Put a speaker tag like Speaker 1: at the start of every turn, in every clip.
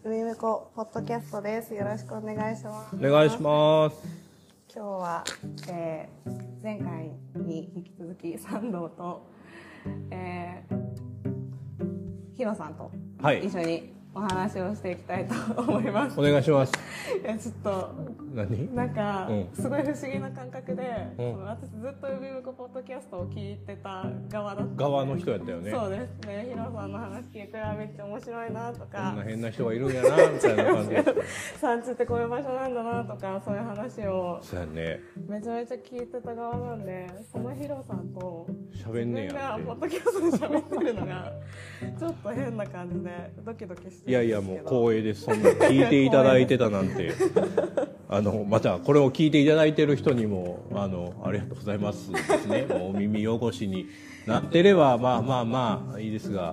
Speaker 1: 海むこポッドキャストです。よろしくお願いします。
Speaker 2: お願いします。
Speaker 1: 今日は、前回に引き続き三郎と、ヒロさんと一緒にお話をしていきたいと思います。
Speaker 2: お願いします。
Speaker 1: いやちょっとなんか、すごい不思議な感覚で、私ずっと海むこポッドキャストを聞いてた側だった
Speaker 2: 側の人やったよね。
Speaker 1: そうですね。ヒロさんの話聞いてめっちゃ面白いなとか、
Speaker 2: こんな変な人がいるんやなみたいな感じで
Speaker 1: 産地ってこういう場所なんだなとか、そういう話を
Speaker 2: そうやね。
Speaker 1: めちゃめちゃ聞いてた側なんで、そのヒロさんと
Speaker 2: 喋んね
Speaker 1: 自分が
Speaker 2: やって
Speaker 1: ポッドキャストで喋ってるのがちょっと変な感じでドキドキしてるんですけど。
Speaker 2: いやいやもう光栄です。そんな聞いていただいてたなんてまたこれを聞いていただいてる人にもありがとうございますですね。もうお耳汚しになってればまあいいですが、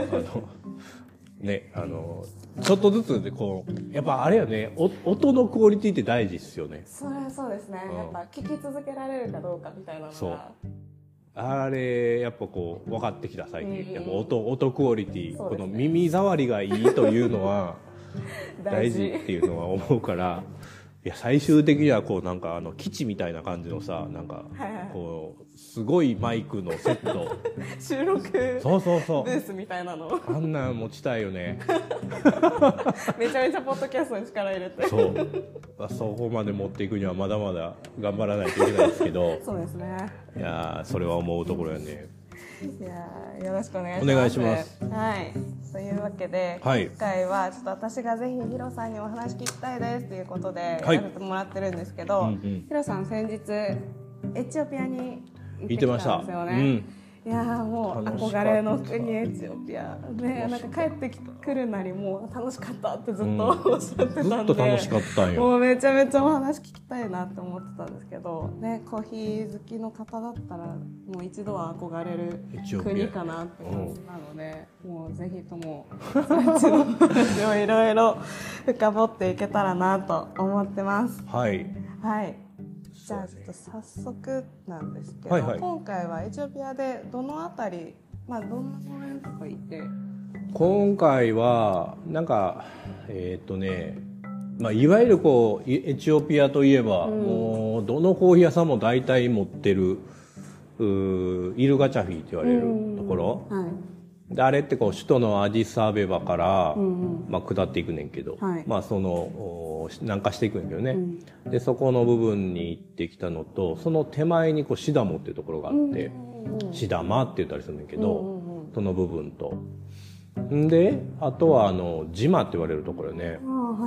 Speaker 2: ねちょっとずつでこうやっぱあれよね、音のクオリティって大事ですよね。
Speaker 1: それはそうですね、やっぱ聞き続けられるかどうかみたいなのが。
Speaker 2: そうあれやっぱこう分かってきた最近、やっぱ音クオリティ、この耳障りがいいというのは大事っていうのは思うからいや最終的にはこうなんか基地みたいな感じのさ、なんかこうすごいマイクのセット
Speaker 1: 収録
Speaker 2: そう
Speaker 1: ブースみたいなの
Speaker 2: あんなん持ちたいよね
Speaker 1: めちゃめちゃポッドキャストに力入れて
Speaker 2: そこまで持っていくにはまだまだ頑張らないといけないですけど
Speaker 1: そうですね。
Speaker 2: いやそれは思うところやね。
Speaker 1: いやよろしくお願いします。
Speaker 2: お願いします。
Speaker 1: はい。というわけで、今回はちょっと私がぜひヒロさんにお話聞きたいですということでやらせてもらってるんですけど、ヒロさん先日エチオピアに行ってきたんですよね。いやもう憧れの国エチオピアね、なんか帰ってくるなりもう楽しかったってずっとおっしゃってたんで、
Speaker 2: ずっと楽しかったんよ。
Speaker 1: もうめちゃめちゃお話聞きたいなって思ってたんですけどね、コーヒー好きの方だったらもう一度は憧れる国かなって感じなので、もうぜひともそっちの話をいろいろ深掘っていけたらなと思ってます。はいじゃあちょっと早速なんですけど、今回はエチオピアでどのあたり、どんな公園とか行って、
Speaker 2: 今回はなんかいわゆるこうエチオピアといえば、もうどのコーヒー屋さんも大体持ってるイルガチャフィって言われるところ、であれってこう首都のアディスアベバから、下っていくねんけど、その南下していくんやけどね、でそこの部分に行ってきたのと、その手前にこうシダモっていうところがあって、シダマって言ったりするんだけど、その部分とであとはジマって言われるところよね。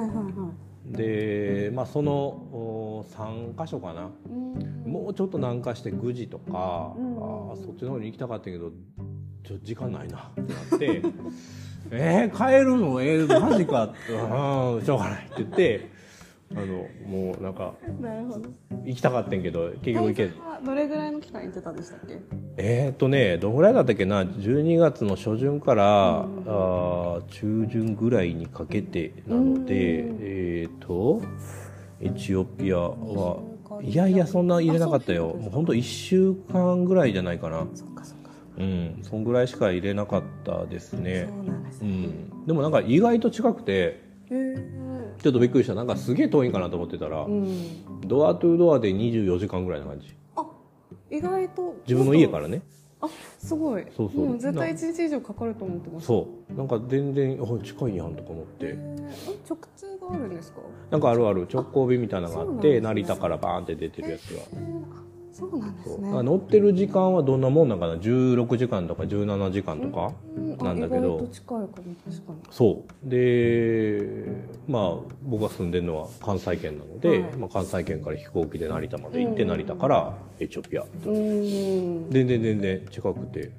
Speaker 2: でその3カ所かな、もうちょっと南下してグジとか、そっちの方に行きたかったけど時間ないなってなって帰るのマジかってしょうがないって言ってもうなんか行きたかったんやけど結局行けず。
Speaker 1: どれぐらいの期間行ってたんでしたっけ？
Speaker 2: どのぐらいだったっけな、12月の初旬から中旬ぐらいにかけてなので、エチオピアはいやそんな入れなかったよ。もうほんと1週間ぐらいじゃないかな。そんぐらいしか入れなかったですね。でもなんか意外と近くてちょっとびっくりした。なんかすげえ遠いんかなと思ってたら、ドアトゥドアで24時間ぐらいな感じ。
Speaker 1: 意外と
Speaker 2: 自分の家からね。
Speaker 1: すごい。
Speaker 2: そう
Speaker 1: もう絶対1日以上かかると思ってました。
Speaker 2: そうなんか全然近いやんとか思って。
Speaker 1: 直通があるんですか？
Speaker 2: なんかある直行便みたいなのがあって、成田からバーンって出てるやつが。
Speaker 1: そうなんですね。
Speaker 2: 乗ってる時間はどんなもんなんかな、16時間とか17時間とかなんだけど、
Speaker 1: 意外と近いかも。確かに
Speaker 2: そうで僕が住んでるのは関西圏なので、関西圏から飛行機で成田まで行って、成田からエチオピア全然近くて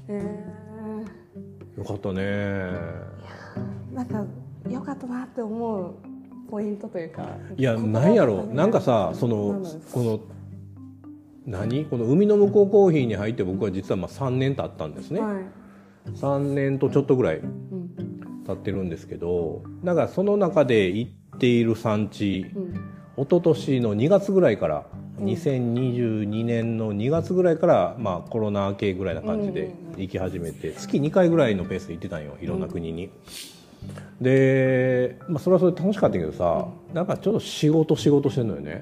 Speaker 2: よかったね。
Speaker 1: なんかよかったなって思うポイントというか、
Speaker 2: いやなんやろ、なんかさこの海の向こうコーヒーに入って僕は実は3年経ったんですね。3年とちょっとぐらい経ってるんですけど、だからその中で行っている産地、一昨年の2月ぐらいから、2022年の2月ぐらいから、コロナ明けぐらいな感じで行き始めて、月2回ぐらいのペースで行ってたんよ、いろんな国に。 で、それはそれで楽しかったけどさ、なんかちょっと仕事してんのよね。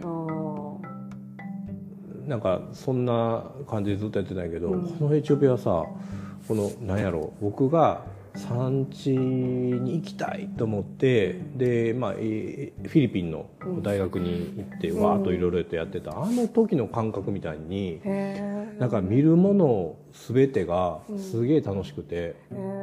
Speaker 2: なんかそんな感じでずっとやってないけど、このエチオピアはさ、このなんやろう、僕が産地に行きたいと思って、で、フィリピンの大学に行ってわーっといろいろとやってた、あの時の感覚みたいに、なんか見るもの全てがすげえ楽しくて、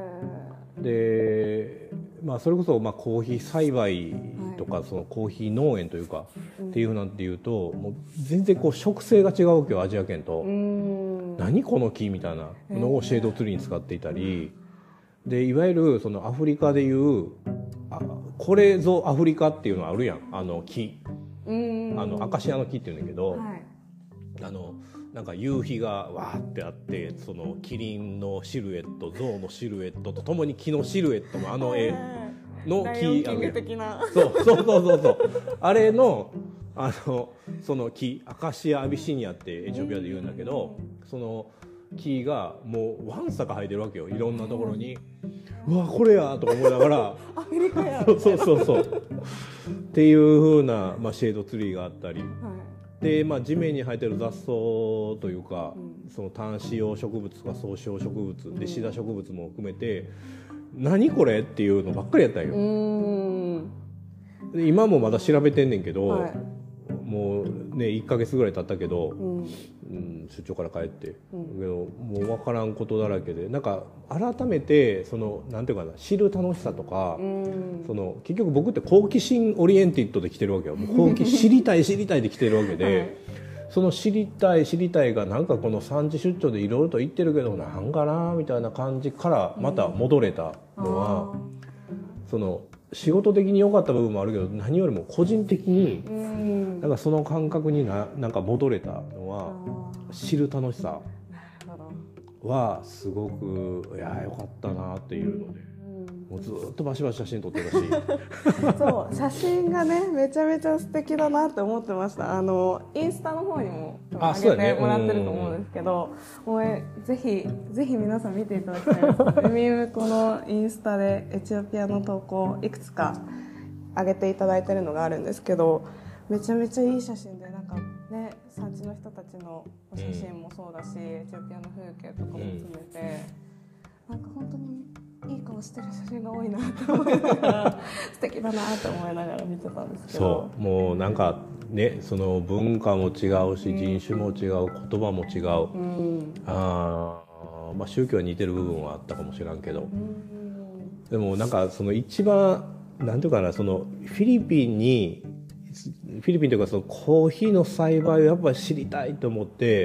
Speaker 2: で、それこそコーヒー栽培とか、そのコーヒー農園というか、っていうなんていうと、もう全然こう植生が違うわけよ、アジア圏と。何この木みたいなのをシェードツリーに使っていたり、でいわゆるそのアフリカでいうこれぞアフリカっていうのあるやん、あの木、アカシアの木っていうんだけど、なんか夕日がわーってあって、そのキリンのシルエット、ゾウのシルエットとともに木のシルエットのあの絵の木、そうあれのその木、アカシアアビシニアってエチオピアで言うんだけど、その木がもうわんさか生えてるわけよ、いろんなところに。うわこれやとか思いながら
Speaker 1: アメリカや
Speaker 2: そうっていう風な、シェードツリーがあったり、で、地面に生えてる雑草というか、その単子葉植物とか草子葉植物で、シダ植物も含めて、何これっていうのばっかりやったんよ。で今もまだ調べてんねんけど、もうね1ヶ月ぐらい経ったけど、出張から帰って、けどもう分からんことだらけで、なんか改めてそのなんていうかな、知る楽しさとか、その結局僕って好奇心オリエンティッドで来てるわけよ。もう好奇知りたいで来てるわけで、その知りたいがなんかこの産地出張でいろいろと言ってるけどなんかなみたいな感じからまた戻れたのは、その仕事的に良かった部分もあるけど、何よりも個人的になんかその感覚になんか戻れたのは、知る楽しさはすごく良かったなっていうので、もうずっとバシバシ写真撮ってたし
Speaker 1: そう写真がねめちゃめちゃ素敵だなって思ってました。インスタの方にも上げてもらってると思うんですけど、もうぜひ皆さん見ていただきたいです。みむこのインスタでエチオピアの投稿いくつか上げていただいてるのがあるんですけど、めちゃめちゃいい写真で、なんかね産地の人たちのお写真もそうだし、エチオピアの風景とかも詰めて、なんか本当にいい顔してる写真が多いなと思いながら素敵だなと思いながら見てたんですけど、
Speaker 2: そうもうなんかね、その文化も違うし、人種も違う、言葉も違う、宗教は似てる部分はあったかもしれんけど、でもなんかその一番なんていうかな、そのフィリピンというかそのコーヒーの栽培をやっぱり知りたいと思って、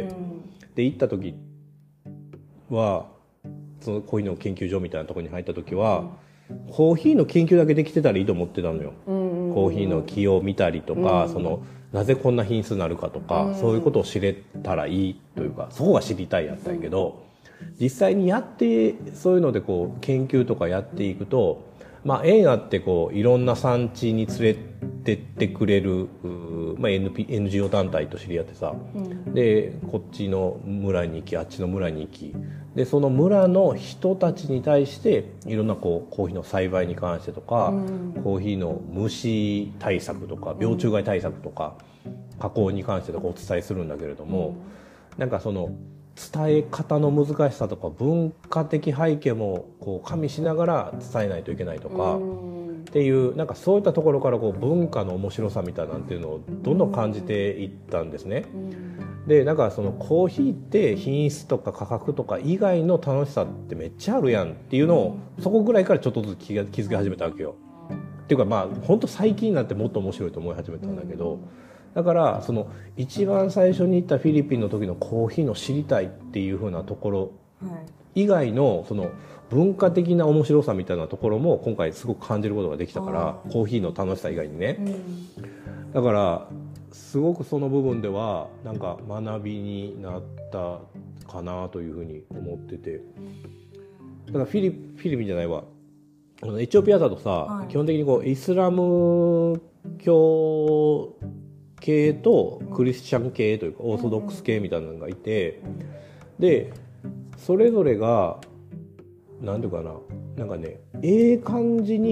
Speaker 2: で行った時はそのコーヒーの研究所みたいなところに入った時は、コーヒーの研究だけできてたらいいと思ってたのよ。コーヒーの木を見たりとか、そのなぜこんな品質になるかとか、そういうことを知れたらいいというか、そこが知りたいやったんやけど、実際にやってそういうのでこう研究とかやっていくと、縁あってこういろんな産地に連れてってくれる、NGO 団体と知り合ってさ、でこっちの村に行きあっちの村に行きで、その村の人たちに対していろんなこうコーヒーの栽培に関してとか、コーヒーの虫対策とか病虫害対策とか、加工に関してとかお伝えするんだけれども、なんかその伝え方の難しさとか文化的背景もこう加味しながら伝えないといけないとかっていう、なんかそういったところからこう文化の面白さみたいなんていうのをどんどん感じていったんですね。でなんかそのコーヒーって品質とか価格とか以外の楽しさってめっちゃあるやんっていうのを、そこぐらいからちょっとずつ気づき始めたわけよ。っていうか本当最近になってもっと面白いと思い始めたんだけど、だからその一番最初に行ったフィリピンの時のコーヒーの知りたいっていう風なところ以外のその文化的な面白さみたいなところも今回すごく感じることができたから、コーヒーの楽しさ以外にね、だからすごくその部分ではなんか学びになったかなというふうに思ってて、だからフィリピンじゃないわ、エチオピアだとさ、基本的にこうイスラム教系とクリスチャン系というかオーソドックス系みたいなのがいて、でそれぞれがなんていうかな、なんかね感じに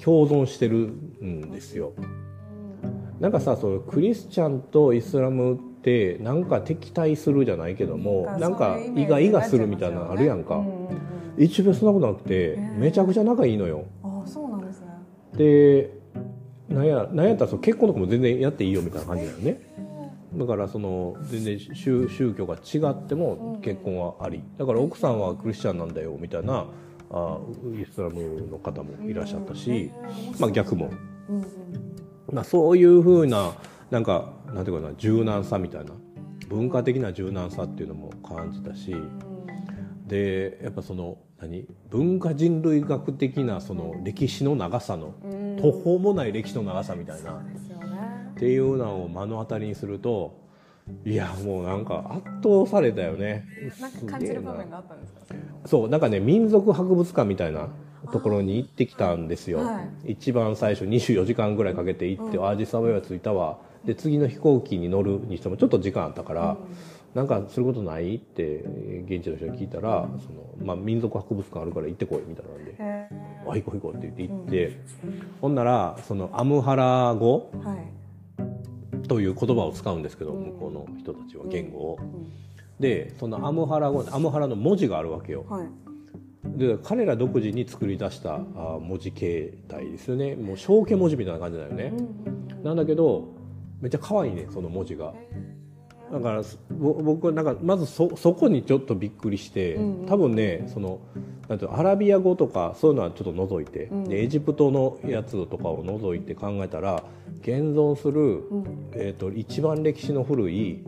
Speaker 2: 共存してるんですよ。なんかさ、そのクリスチャンとイスラムってなんか敵対するじゃないけども、なんかイガイガするみたいなのあるやんか。一応そんなことなくて、めちゃくちゃ仲いいのよ。
Speaker 1: あ、そうなんですね。
Speaker 2: で、なんやったら結婚とかも全然やっていいよみたいな感じだよね。だからその全然宗教が違っても結婚はあり。だから奥さんはクリスチャンなんだよみたいなイスラムの方もいらっしゃったし、まあ逆も。まあそういう風ななんかなんていうかな、柔軟さみたいな文化的な柔軟さっていうのも感じたし、でやっぱその文化人類学的なその歴史の長さの途方もない歴史の長さみたいなっていうのを目の当たりにすると、いやもうなんか圧倒されたよね。
Speaker 1: なんか感じる場面があったんですか？
Speaker 2: そう、なんかね、民族博物館みたいなところに行ってきたんですよ。一番最初24時間ぐらいかけて行って、アージスアウェイは着いたわ。で次の飛行機に乗るにしてもちょっと時間あったから、なんかすることないって現地の人に聞いたら、まあ、民族博物館あるから行ってこいみたいなんで、あ、行こう行こうって言って行って、ほんならそのアムハラ語、という言葉を使うんですけど、向こうの人たちは言語を、でそのアムハラ語、アムハラの文字があるわけよ。で彼ら独自に作り出した文字形態ですよね。もう象形文字みたいな感じだよね。なんだけどめっちゃ可愛いね、その文字が。だから僕はなんかまずそこにちょっとびっくりして、多分ね、そのなんていうの、アラビア語とかそういうのはちょっと除いて、でエジプトのやつとかを除いて考えたら、現存する、一番歴史の古い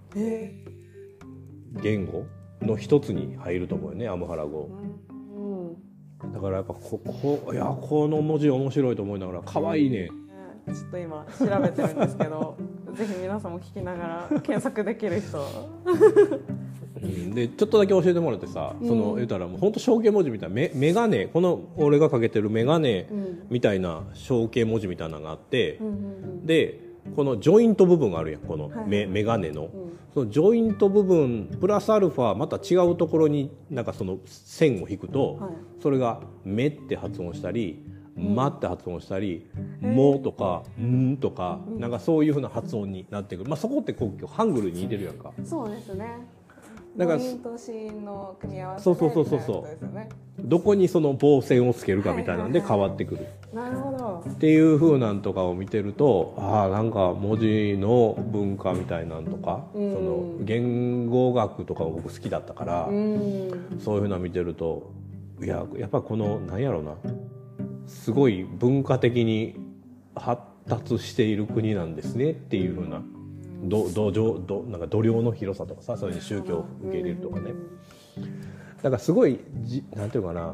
Speaker 2: 言語の一つに入ると思うよね、アムハラ語。だからやっぱいやこの文字面白いと思いながら、可愛いね。
Speaker 1: ちょっと今調べてるんですけどぜひ皆さんも聞きながら検索できる人
Speaker 2: でちょっとだけ教えてもらってさ、その言うたらもう本当象形文字みたいな、メガネ、この俺がかけてるメガネみたいな象形文字みたいなのがあって、でこのジョイント部分があるやん、このメガネの、そのジョイント部分プラスアルファまた違うところになんかその線を引くと、それが目って発音したり、まって発音したり、もとかんとか、なんかそういう風な発音になってくる。まあそこってこうハングルに似てるやんか。
Speaker 1: そうですね。
Speaker 2: だから
Speaker 1: 母音と子音の組み合わせ
Speaker 2: そうどこにその棒線をつけるかみたいなんで変わってくる。
Speaker 1: なるほど。
Speaker 2: っていう風なんとかを見てると、なんか文字の文化みたいなんとか、その言語学とかも僕好きだったから、そういう風な見てると、やっぱこのなんやろうな、すごい文化的に発達している国なんですねっていう風な、なんか度量の広さとかさ、そういう宗教を受け入れるとかね。だからすごいなんていうかな、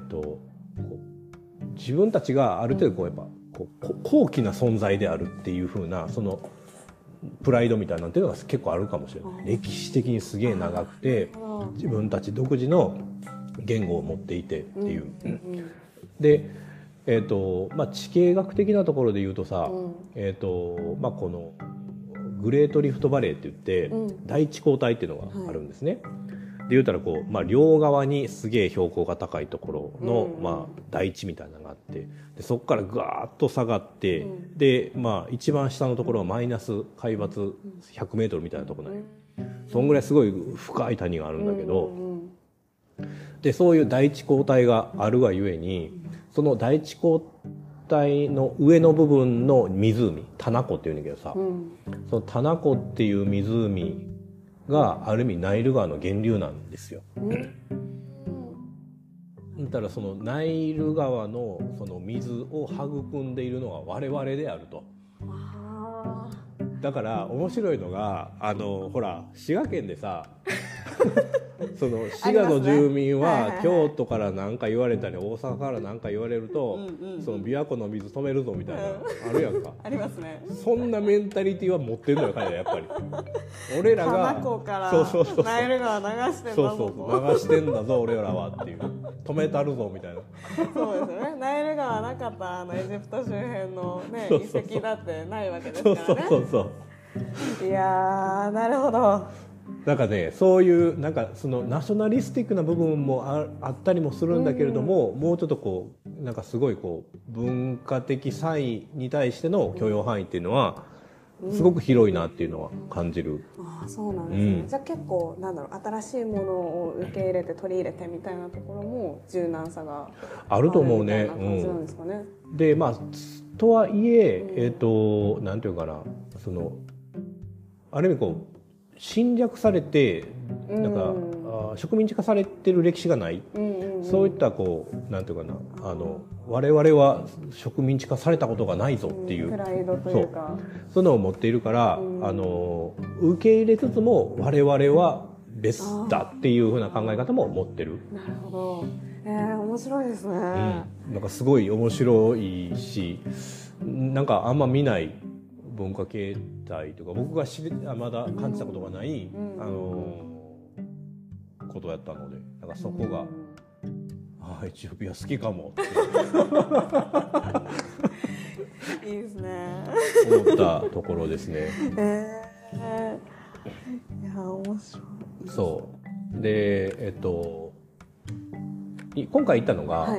Speaker 2: 自分たちがある程度やっぱ高貴な存在であるっていう風な、そのプライドみたいなっていうのが結構あるかもしれない。歴史的にすげえ長くて、自分たち独自の言語を持っていてっていう。でまあ、地形学的なところで言うとさ、まあ、このグレートリフトバレーって言って、大地溝帯っていうのがあるんですね。で言うたらこう、まあ、両側にすげえ標高が高いところの、まあ、大地みたいなのがあって、でそこからガーッと下がって、で、まあ、一番下のところはマイナス海抜100メートルみたいなところなんよ。そんぐらいすごい深い谷があるんだけど、でそういう大地溝帯があるがゆえに、その大地溝帯の上の部分の湖、タナ湖っていうんだけどさ、そのタナ湖っていう湖がある意味ナイル川の源流なんですよ。だからそのナイル川のその水を育んでいるのは我々であると。だから面白いのがほら滋賀県でさその滋賀の住民は京都から何か言われたり大阪から何か言われると、その琵琶湖の水止めるぞみたいなあるやんか。
Speaker 1: ありますね。
Speaker 2: そんなメンタリティは持ってるのよ彼らやっぱり。俺らが
Speaker 1: 花子からナイル川流してんだぞと。
Speaker 2: 流してんだぞ俺らはっていう、止めたるぞみたいな。
Speaker 1: そうですよね。ナイル川なかったエジプト周辺のね遺跡だってないわけですからね。いやー、なるほど。
Speaker 2: なんかね、そういうなんかそのナショナリスティックな部分もあったりもするんだけれども、もうちょっとこうなんかすごいこう文化的差異に対しての許容範囲っていうのはすごく広いなっていうのは感じる。
Speaker 1: ああ、そうなんですね。じゃあ結構なんだろう、新しいものを受け入れて取り入れてみたいなところも柔軟さが
Speaker 2: あると思うね。でまあとはいえなんていうかな、そのある意味こう侵略されてなんか、植民地化されてる歴史がない、そういったこうなんていうかな、我々は植民地化されたことがないぞっていう、
Speaker 1: プライドというか
Speaker 2: そういうのを持っているから、受け入れつつも我々は別だっていうふうな考え方も持ってる。
Speaker 1: なるほど。面白いですね。
Speaker 2: なんかすごい面白いし、なんかあんま見ない文化形態とか僕がまだ感じたことがない、ことやったので、なんかそこが、エチオピア好きかもって
Speaker 1: いいですね。
Speaker 2: 思ったところですね。
Speaker 1: いや面白い。
Speaker 2: そうで今回行ったのが、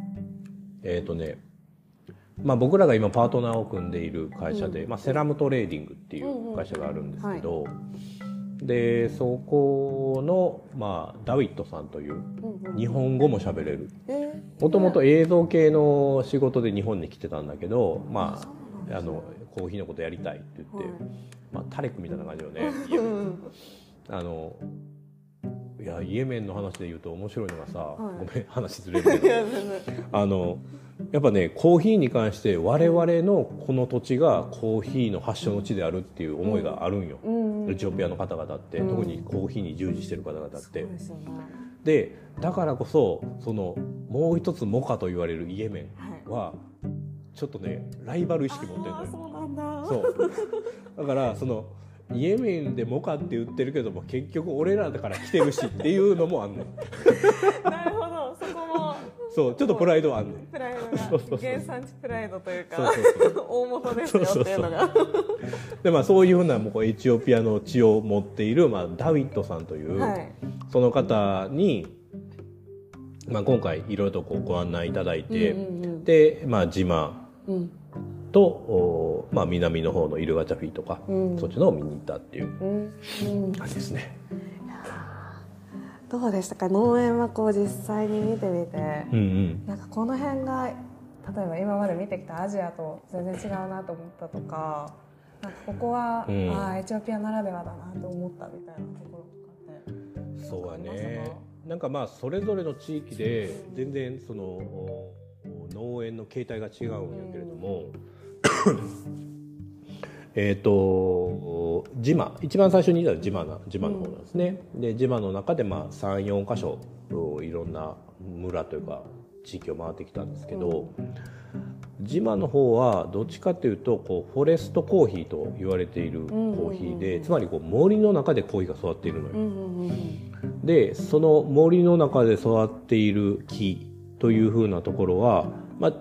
Speaker 2: 僕らが今パートナーを組んでいる会社で、セラムトレーディングっていう会社があるんですけど、でそこの、ダウィットさんという日本語も喋れる、もともと映像系の仕事で日本に来てたんだけど、コーヒーのことやりたいって言って、タレクみたいな感じよね。いやイエメンの話で言うと面白いのがさ、ごめん話ずれるけどやっぱねコーヒーに関して我々のこの土地がコーヒーの発祥の地であるっていう思いがあるんよ、エチオピアの方々って、特にコーヒーに従事してる方々って。でだからこそそのもう一つモカと言われるイエメンはちょっとねライバル意識持ってるのよ。
Speaker 1: そうなんだ。
Speaker 2: そうだからそのイエメンでモカって言ってるけども結局俺らだから来てるしっていうのもあんねん。
Speaker 1: なるほど、そこも
Speaker 2: そうちょっとプライドはあんねん。
Speaker 1: プライドが原産地プライドというか大元ですよっていうのが
Speaker 2: でそういうふうなもうエチオピアの血を持っている、ダウィットさんという、その方に、今回いろいろとご案内いただいて、で、ジマと、南の方のイルガチャフィとか、そっちのを見に行ったっていう感じですね。
Speaker 1: どうでしたか、農園はこう実際に見てみて、なんかこの辺が例えば今まで見てきたアジアと全然違うなと思ったとか、なんかここは、エチオピアならではだなと思ったみたいなところとかって。
Speaker 2: そうやね。なんかそれぞれの地域で全然その農園の形態が違うんやけれどもジマ一番最初に言ったジマの方なんですね。でジマの中で3、4箇所いろんな村というか地域を回ってきたんですけど、ジマの方はどっちかというとフォレストコーヒーと言われているコーヒーで、つまり森の中でコーヒーが育っているのよ。でその森の中で育っている木というふうなところは、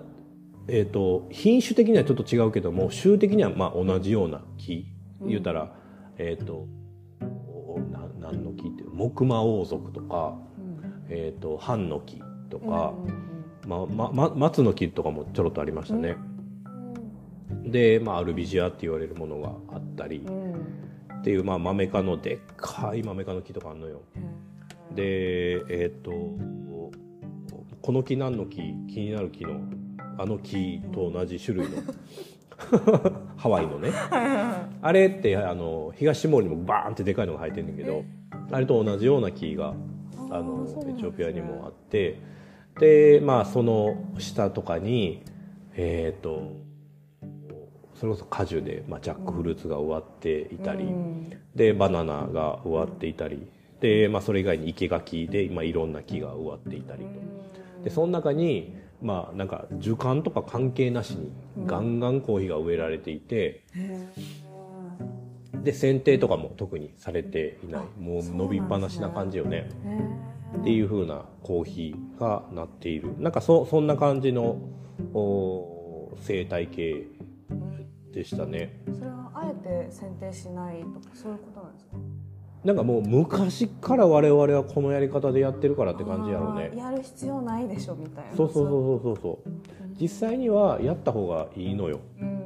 Speaker 2: 品種的にはちょっと違うけども種的には同じような木、言うたら何の木っていう木馬王族とか、藩の木とか、松の木とかもちょろっとありましたね。で、アルビジアって言われるものがあったり、っていうマメ科のでっかいマメ科の木とかあるのよ。でこの木何の木、気になる木の木と同じ種類のハワイのねあれって東ティモールにもバーンってでかいのが生えてるんだけど、あれと同じような木がエチオピアにもあって、でその下とかにそれこそ果樹で、ジャックフルーツが植わっていたり、でバナナが植わっていたりで、それ以外に生垣でいろんな木が植わっていたりと。でその中になんか樹幹とか関係なしにガンガンコーヒーが植えられていて、で剪定とかも特にされていない、もう伸びっぱなしな感じよねっていう風なコーヒーがなっている。なんかそんな感じの生態系でしたね。
Speaker 1: それはあえて剪定しないとかそういうことなんですか？
Speaker 2: なんかもう昔から我々はこのやり方でやってるからって感じやろうね。
Speaker 1: やる必要ないでしょみたいな。
Speaker 2: そう実際にはやった方がいいのよ、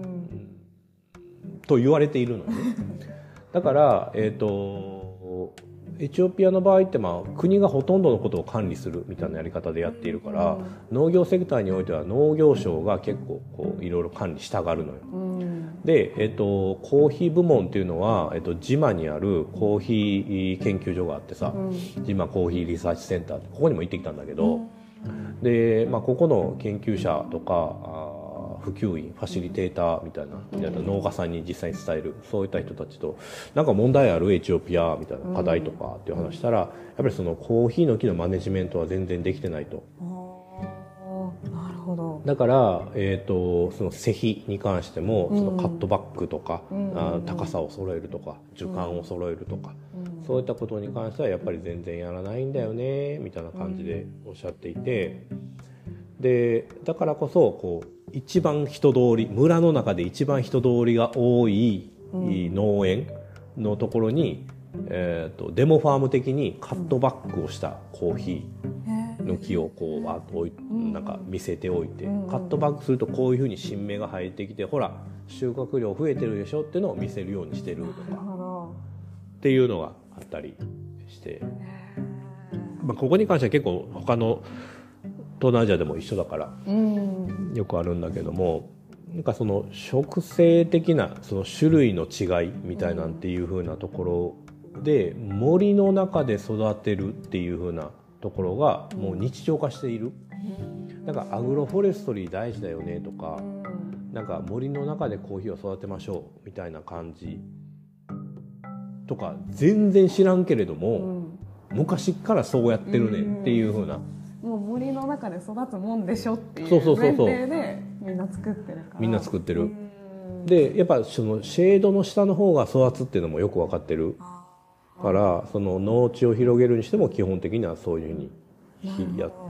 Speaker 2: と言われているのね。だからエチオピアの場合って国がほとんどのことを管理するみたいなやり方でやっているから、農業セクターにおいては農業省が結構いろいろ管理したがるのよ。で、コーヒー部門っていうのは、ジマにあるコーヒー研究所があってさ、ジマコーヒーリサーチセンターってここにも行ってきたんだけど、で、ここの研究者とか普及員ファシリテーターみたいな農家さんに実際に伝えるそういった人たちとなんか問題あるエチオピアみたいな課題とかっていう話したら、やっぱりそのコーヒーの木のマネジメントは全然できてないと。
Speaker 1: なるほど。
Speaker 2: だから、その施肥に関してもそのカットバックとか、高さを揃えるとか樹幹を揃えるとか、そういったことに関してはやっぱり全然やらないんだよねみたいな感じでおっしゃっていて、でだからこそ一番人通り村の中で一番人通りが多い農園のところに、デモファーム的にカットバックをしたコーヒーの木をなんか見せておいて、カットバックするとこういうふうに新芽が生えてきて、ほら収穫量増えてるでしょっていうのを見せるようにしてるとかっていうのがあったりして、ここに関しては結構他の東南アジアでも一緒だからよくあるんだけども、なんかその植生的なその種類の違いみたいなんていう風なところで森の中で育てるっていう風なところがもう日常化している。なんかアグロフォレストリー大事だよねとか、なんか森の中でコーヒーを育てましょうみたいな感じとか全然知らんけれども、昔からそうやってるねっていう風な、
Speaker 1: もう森の中で育つもんでしょっていう前提でみんな作ってるから。
Speaker 2: みんな作ってる。でやっぱそのシェードの下の方が育つっていうのもよく分かってるから、その農地を広げるにしても基本的にはそういうふうにやって、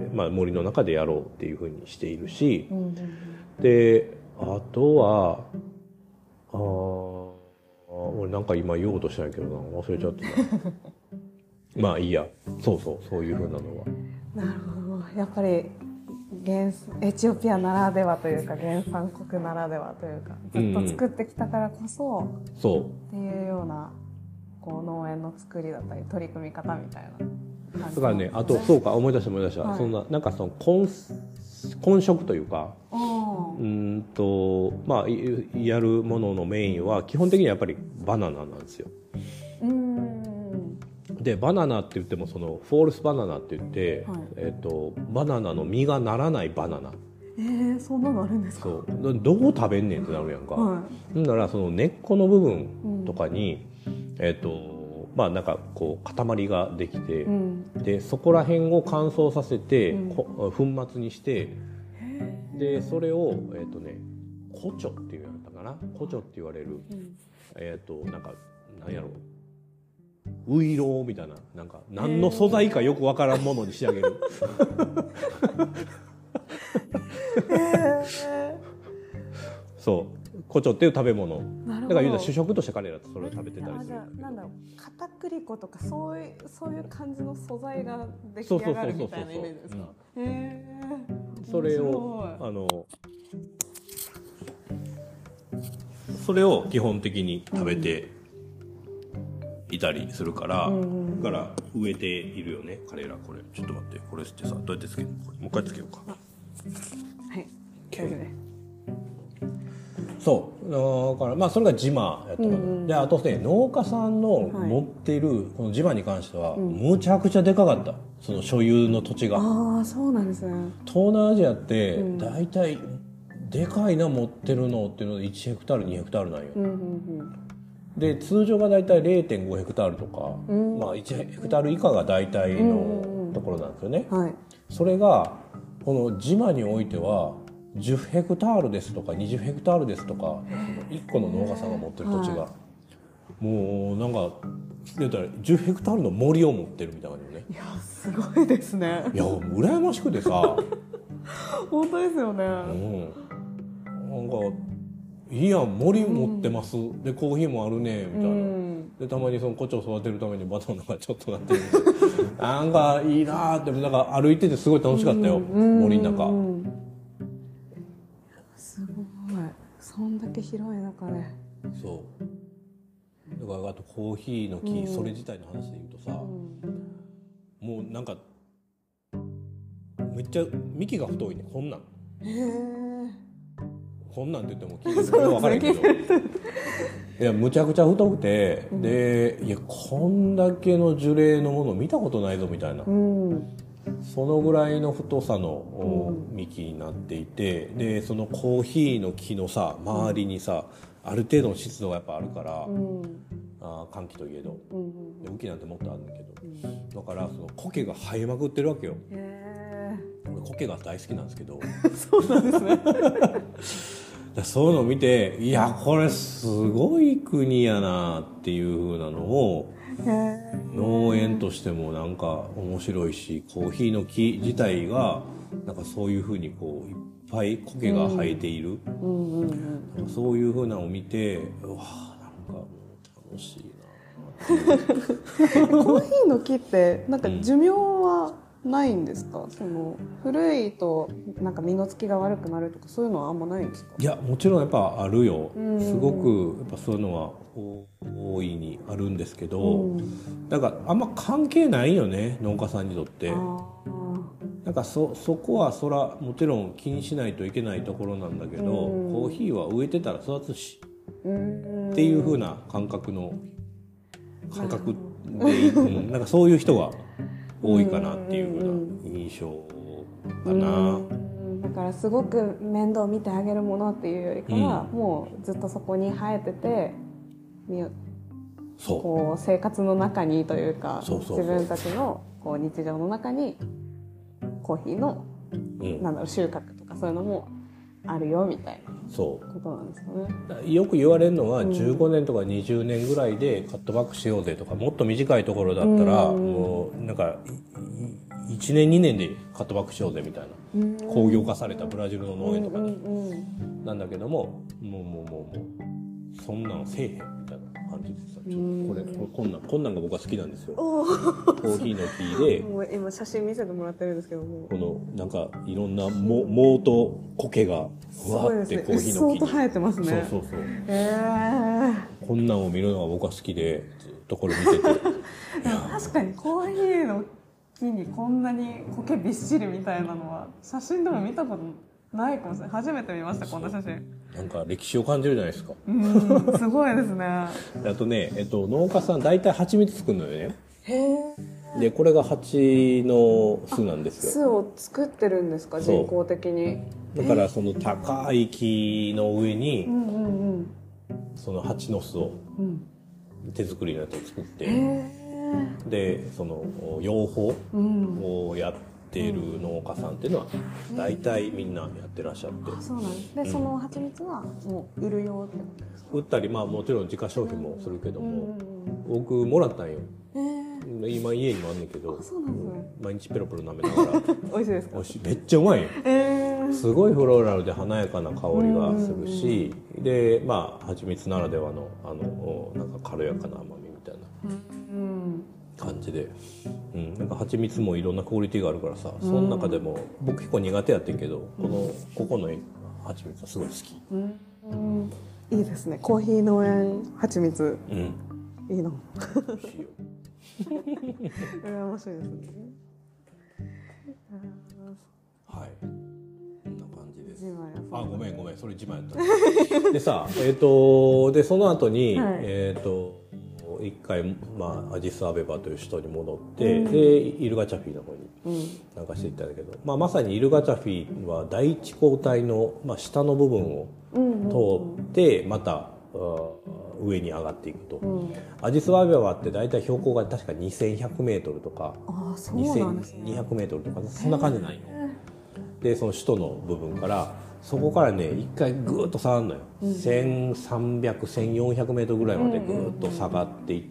Speaker 2: 森の中でやろうっていうふうにしているし、であとは俺なんか今言おうとしたんやけどな、忘れちゃってた。まあいいや、そういうふうなのは。
Speaker 1: なるほど。やっぱりエチオピアならではというか原産国ならではというか、ずっと作ってきたからこそ、っていうような農園の作りだったり取り組み方みたいな感じ。
Speaker 2: だからね、あとそうか思い出した、はい、そんななんかその混植というか、やるもののメインは基本的にはやっぱりバナナなんですよ。でバナナって言ってもそのフォールスバナナって言って、バナナの実がならないバナナ。
Speaker 1: そんなのあるんですか。
Speaker 2: そうどう食べんねんってなるやんか。ならその根っこの部分とかに、なんか塊ができて、でそこら辺を乾燥させて、粉末にして、でそれをコチョっていうやったかな、コチョって言われる、なんかなんやろう、ウイローみたいな、なんか何の素材かよくわからんものに仕上げる。そうコチョっていう食べ物だから言うたら主食として彼らってそれを食べてたりするんだけど、
Speaker 1: なんだろう、片栗粉とかそういう感じの素材が出来上がるみたいなイメージですか。
Speaker 2: それを基本的に食べていたりするから、だから植えているよね彼ら。これちょっと待って、これってさどうやってつけるの、これもう一回つけようか。
Speaker 1: はい、大丈夫です。
Speaker 2: そうだからそれがジマやったかな。であとね、農家さんの持っているこのジマに関しては、むちゃくちゃでかかった、その所有の土地が。
Speaker 1: ああ、そうなんですね。
Speaker 2: 東南アジアって大体でかいな持ってるのっていうので1ヘクタール2ヘクタールなんよ。で通常が大体 0.5 ヘクタールとか、1ヘクタール以下が大体のところなんですよね。それがこのジマにおいては10ヘクタールですとか20ヘクタールですとか、1個の農家さんが持ってる土地が、もうなんか言ったら10ヘクタールの森を持ってるみたいな感じよね。
Speaker 1: いやすごいですね。
Speaker 2: いや羨ましくてさ。
Speaker 1: 本当ですよね。
Speaker 2: なんかいいやん、森持ってます、でコーヒーもあるねみたいな、 でたまにその胡蝶を育てるためにバトンがちょっとなってるなんかいいなーって、なんか歩いててすごい楽しかったよ、森の中。
Speaker 1: すごい、そんだけ広い中で。
Speaker 2: そうだから、あとコーヒーの木、それ自体の話で言うとさ、もうなんかめっちゃ幹が太いね、こんなん。こんなんって言っても聞いてる分からへんけどいやむちゃくちゃ太くて、でいやこんだけの樹齢のもの見たことないぞみたいな、そのぐらいの太さの幹になっていて、でそのコーヒーの木のさ周りにさ、ある程度の湿度がやっぱあるから、寒気といえど、で雨季なんてもっとあるんだけど、だからその苔が生えまくってるわけよ。俺苔が大好きなんですけど
Speaker 1: そうなんですね
Speaker 2: そういうのを見て、いやこれすごい国やなっていう風なのを、農園としてもなんか面白いし、コーヒーの木自体がなんかそういう風にこういっぱい苔が生えている、なんかそういう風なのを見て、うわなんかもう楽しいな
Speaker 1: コーヒーの木ってなんか寿命はないんですか？その古いとなんか実のつきが悪くなるとかそういうのはあんまないんですか？
Speaker 2: いやもちろんやっぱあるよ、すごくやっぱそういうのは大いにあるんですけど、だからあんま関係ないよね、農家さんにとって。なんかそこはそらもちろん気にしないといけないところなんだけど、コーヒーは植えてたら育つし、っていう風な感覚で、なんかそういう人が多いかなっていう風な印象かな。
Speaker 1: だからすごく面倒見てあげるものっていうよりかは、もうずっとそこに生えてて、こう生活の中にというか、自分たちのこう日常の中にコーヒーの、なんだろう、収穫とかそういうのもあるよみたいなことなんですよね。
Speaker 2: よく言われるのは15年とか20年ぐらいでカットバックしようぜとか、もっと短いところだったらもうなんか1年2年でカットバックしようぜみたいな、工業化されたブラジルの農園とかね、なんだけども、もうそんなんせえへんみたいな感じでさ、こんなんが僕は好きなんですよ。コーヒーの木で
Speaker 1: もう今写真見せてもらってるんですけども、
Speaker 2: このなんかいろんな藻と苔がふわってコーヒーの木に
Speaker 1: 生えてますね。
Speaker 2: そうこんなんを見るのが僕は好きで、ずっとこれ見てて
Speaker 1: 確かにコーヒーの木にこんなに苔びっしりみたいなのは写真でも見たことないかもしれない。初めて見ました、こんな写真。
Speaker 2: なんか歴史を感じるじゃないですか。
Speaker 1: すごいですね。
Speaker 2: あとね、農家さん大体蜂蜜作るのよね。でこれが蜂の巣なんですよ。
Speaker 1: 巣を作ってるんですか、人工的に。
Speaker 2: だからその高い木の上にその蜂の巣を、手作りのやつを作って、でその養蜂をやっている農家さんっていうのは大体みんなやってらっしゃって、
Speaker 1: そうなんです。でその蜂蜜はもう売るよってことですか？
Speaker 2: 売ったり、まあもちろん自家消費もするけども、僕もらったんよ。今家にもあんねんけど、毎日ペロペロ舐めながら
Speaker 1: 美味しいですか？
Speaker 2: 美味しい、めっちゃうまいよ。すごいフローラルで華やかな香りがするし、でまあ蜂蜜ならではのなんか軽やかな甘みみたいな感じで、なんか蜂蜜もいろんなクオリティがあるからさ、その中でも僕結構苦手やってんけど、ここの蜂蜜はすごい好き。
Speaker 1: いいですね、コーヒー農園蜂蜜。いいな。
Speaker 2: 美味しいよ。
Speaker 1: 羨ましいですね。
Speaker 2: はい、こんな感じです。
Speaker 1: あ、
Speaker 2: ごめんそれ自慢やったでさ、でその後に、一回、アジスアベバという首都に戻って、でイルガチャフィの方に流していったんだけど、まさにイルガチャフィは第一交代の、下の部分を通ってまた上に上がっていくと、アジスアベバって大体標高が確か2100メートルとか2200メートルとかそんな感じないので、その首都の部分からそこからね一回ぐーっと下がるのよ、1300、1400メートルぐらいまでぐーっと下がっていって、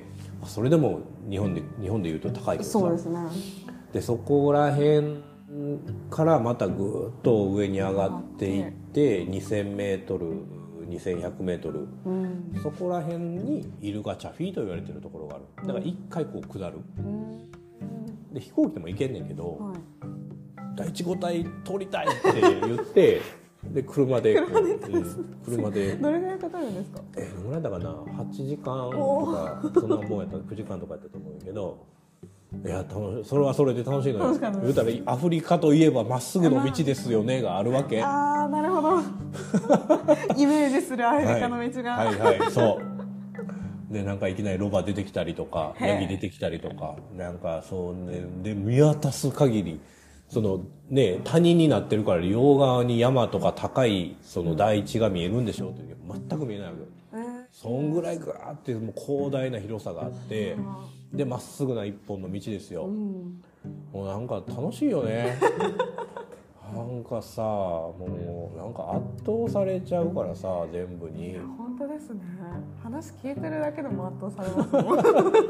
Speaker 2: それでも日本でいうと高いけどさ、
Speaker 1: そうですね。
Speaker 2: でそこら辺からまたぐーっと上に上がっていって2000メートル 2100メートル、そこら辺にイルガチャフィと言われてるところがある。だから一回こう下る、で飛行機でも行けんねんけど、第一五体通りたいって言ってで車で車で
Speaker 1: どれぐらいかかるんですか？
Speaker 2: どのぐらいだかな、8時間とかそんなもんやった、9時間とかやったと思うんやけど、いやそれはそれで楽しいのよ。言うたらアフリカといえばまっすぐの道ですよねがあるわけ。
Speaker 1: ああ、なるほどイメージするアフリカの道が、
Speaker 2: はいはいはい、そうでなんかいきなりロバ出てきたりとかヤギ出てきたりとか、なんかそうね、で見渡す限りそのね、谷になってるから両側に山とか高いその大地が見えるんでしょうっていう全く見えないわけよ。そんぐらいガーってもう広大な広さがあって、でまっすぐな一本の道ですよ、もうなんか楽しいよねなんかさ、もうなんか圧倒されちゃうからさ、全部に。
Speaker 1: 本当ですね。話聞いてるだけでも圧倒されますもん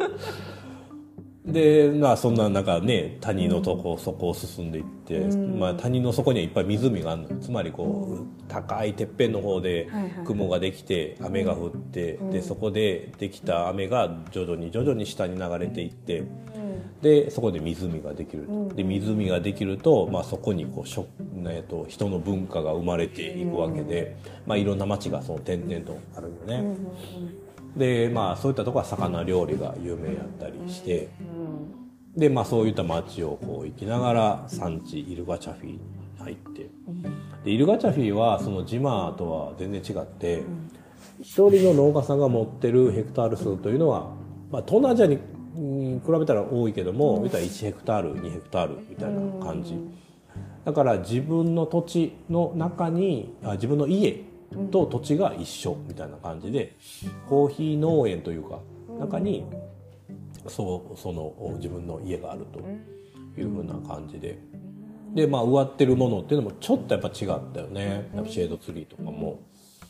Speaker 2: でまあそんな中ね、谷の底を進んでいって、まあ、谷の底にはいっぱい湖があるのよ。つまりこう高いてっぺんの方で雲ができて雨が降って、でそこでできた雨が徐々に下に流れていって、でそこで湖ができると。で湖ができると、まあ、そこにこう人の文化が生まれていくわけで、まあ、いろんな町がその点々とあるよね。でまあそういったところは魚料理が有名やったりして、でまあそういった町をこう行きながら産地イルガチャフィに入って、でイルガチャフィはそのジマとは全然違って、一人の農家さんが持ってるヘクタール数というのは、まあ、東南アジアに比べたら多いけども、言ったら1ヘクタール2ヘクタールみたいな感じだから、自分の土地の中に自分の家と土地が一緒みたいな感じで、コーヒー農園というか中にその自分の家があるというふうな感じで、でまあ植わってるものっていうのもちょっとやっぱ違ったよね。やっぱシェードツリーとかも、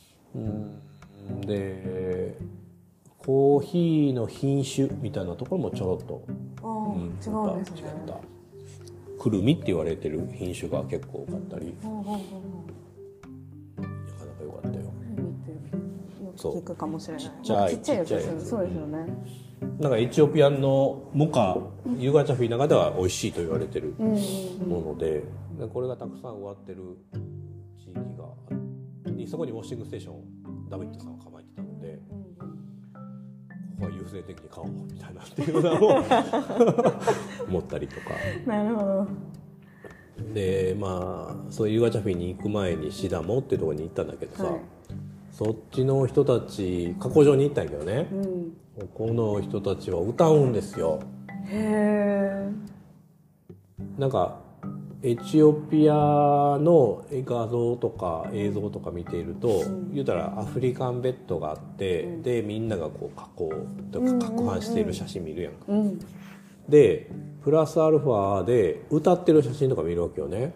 Speaker 2: でコーヒーの品種みたいなところもちょろっと、
Speaker 1: 違うんですね。
Speaker 2: 違った。くるみって言われてる品種が結構多かったり、なかなか良かったよ。
Speaker 1: 聞くかもしれない。ちっ
Speaker 2: ちゃいやつです。
Speaker 1: そうですよね。
Speaker 2: なんかエチオピアのモカイルガチャフィの中では美味しいと言われてるもので、これがたくさん植わってる地域があって、そこにウォッシングステーションをダビッドさんが構えてたので、ここは優先的に買おうみたいなっていうのを思ったりとか。
Speaker 1: なるほど。
Speaker 2: でまあそういうイルガチャフィに行く前にシダモっていうところに行ったんだけどさ、そっちの人たち加工場に行ったんやけどね、この人たちは歌うんですよ。
Speaker 1: へー。
Speaker 2: なんかエチオピアの画像とか映像とか見ていると、言うたらアフリカンベッドがあって、でみんながこう加工とか攪拌している写真見るやんか、でプラスアルファで歌ってる写真とか見るわけよね。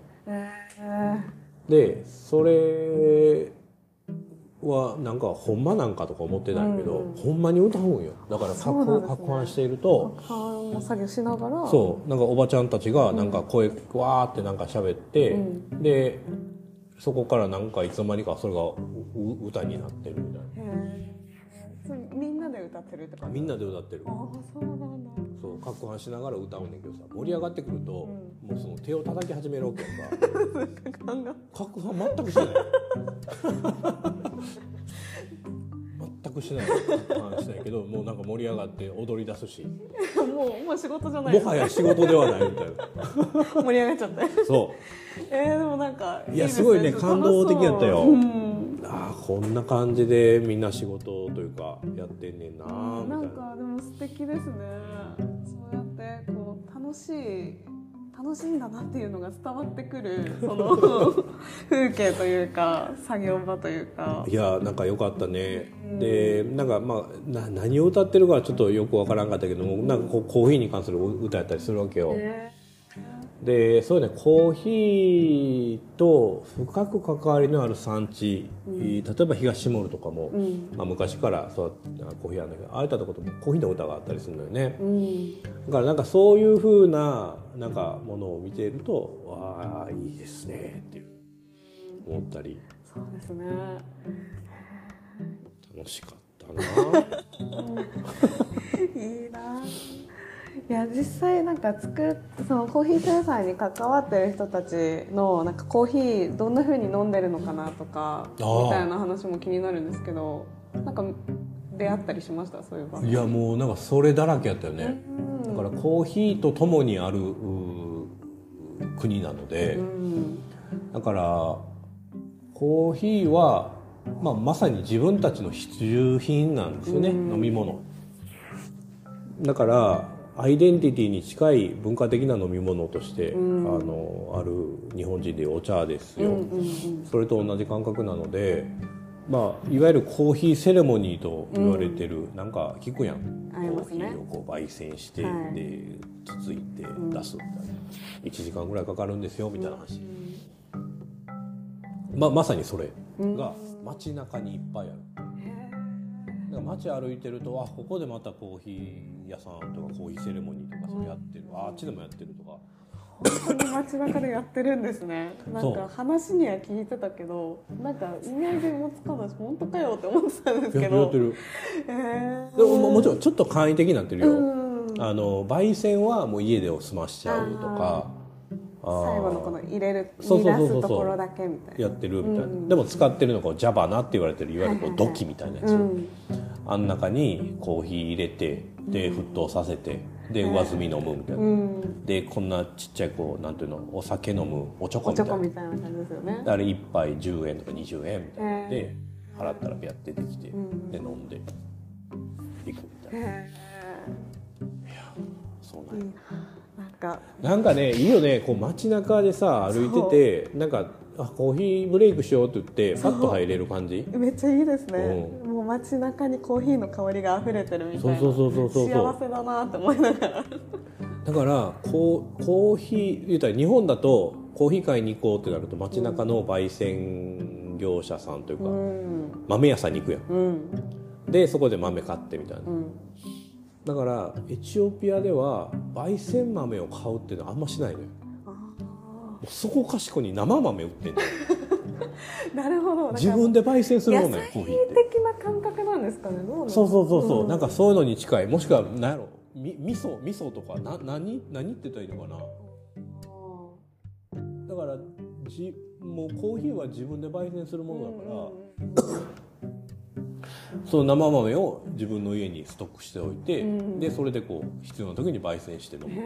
Speaker 2: でそれはなんかほんまなんかとか思ってたんやけど、ほんまに歌うんよ。だから攪拌していると、
Speaker 1: 攪拌作業しながら、
Speaker 2: そうなんかおばちゃんたちがなんか声わーってなんか喋って、でそこからなんかいつの間にかそれが歌になってるみたいな。
Speaker 1: みんなで歌ってるって感じ？
Speaker 2: みんなで歌ってる。
Speaker 1: ああ、そうなんだ。
Speaker 2: そう攪拌しながら歌うねんけどさ、盛り上がってくると、もうその手を叩き始めるわけやんか。攪拌全くしない全くしない攪拌しないけど、もうなんか盛り上がって踊り出すし
Speaker 1: もう仕事じゃない、
Speaker 2: もはや仕事ではないみたいな
Speaker 1: 盛り上がっちゃって
Speaker 2: そう
Speaker 1: でもなんか
Speaker 2: いやすごいね、感動的やったよ。ああこんな感じでみんな仕事というかやってんねんなみたいな。
Speaker 1: なんかでも素敵ですね。そうやってこう楽しいんだなっていうのが伝わってくるその風景というか作業場というか。
Speaker 2: いやなんか良かったね。でなんかまあ何を歌ってるかはちょっとよくわからんかったけども、なんかコーヒーに関する歌やったりするわけよ。でそうね、コーヒーと深く関わりのある産地、例えば東モールとかも、まあ、昔からそうコーヒーあるんだけど、ああいったところとコーヒーの歌があったりするのよね。だからなんかそういう風ななんかものを見ていると、わあいいですねっていう思ったり。
Speaker 1: そうですね。
Speaker 2: 楽しかったな。
Speaker 1: いいな。いや実際なんかそのコーヒー生産に関わってる人たちのなんかコーヒーどんな風に飲んでるのかなとかみたいな話も気になるんですけど、なんか出会ったりしました？そういう場。
Speaker 2: いやもうなんかそれだらけやったよね。だからコーヒーと共にある国なので、だからコーヒーは、まさに自分たちの必需品なんですよね、飲み物。だからアイデンティティに近い文化的な飲み物として、ある日本人でお茶ですよ、それと同じ感覚なので、いわゆるコーヒーセレモニーと言われてる、なんか聞くやん、コーヒーをこう焙煎して、でつついて出すみたいな、1時間ぐらいかかるんですよみたいな話、まさにそれが街中にいっぱいある。だから街歩いてると、ここでまたコーヒー屋さんとかコーヒーセレモニーとかそれやってる、あっちでもやってるとか。
Speaker 1: 本当に街中でやってるんですね。なんか話には聞いてたけど、なんかイメージもつかないし、本当かよって思ってたんですけど。
Speaker 2: やってる。でももちろんちょっと簡易的になってるよ。焙煎はもう家で済ましちゃうとか、
Speaker 1: 最後のこの入れる煮出すところだけみたいな
Speaker 2: やってるみたいな。でも使ってるのがジャバナって言われてる、いわゆるこう土器みたいなやつ、あん中にコーヒー入れて、で沸騰させて、で上澄み飲むみたいな、でこんなちっちゃいこうなんていうの、お酒飲むおちょこみたいな、
Speaker 1: おちょこみたいな感じですよね。
Speaker 2: あれ1杯10円とか20円みたいなで払ったらビャって出てきて、で飲んでいくみたいな。いやそうなんや。なんかね、いいよね、こう街中でさ歩いてて、なんかコーヒーブレイクしようって言ってパッと入れる感じ、
Speaker 1: めっちゃいいですね、もう街中にコーヒーの香りが溢れてるみたいな、幸せだなって思いながら。
Speaker 2: だからコーヒー言うたら日本だとコーヒー買いに行こうってなると街中の焙煎業者さんというか、豆屋さんに行くやん、でそこで豆買ってみたいな、だからエチオピアでは焙煎豆を買うっていうのはあんましないのよ。そこかしこに生豆売ってんの
Speaker 1: なるほど。
Speaker 2: 自分で焙煎するものよ、コーヒーって。
Speaker 1: 野菜的な感覚なんですかね。どうなんですか？
Speaker 2: そう、なんかそういうのに近い。もしくは何やろ、味噌とか何って言ったらいいのかな。だからもうコーヒーは自分で焙煎するものだから、その生豆を自分の家にストックしておいて、でそれでこう必要な時に焙煎して飲む。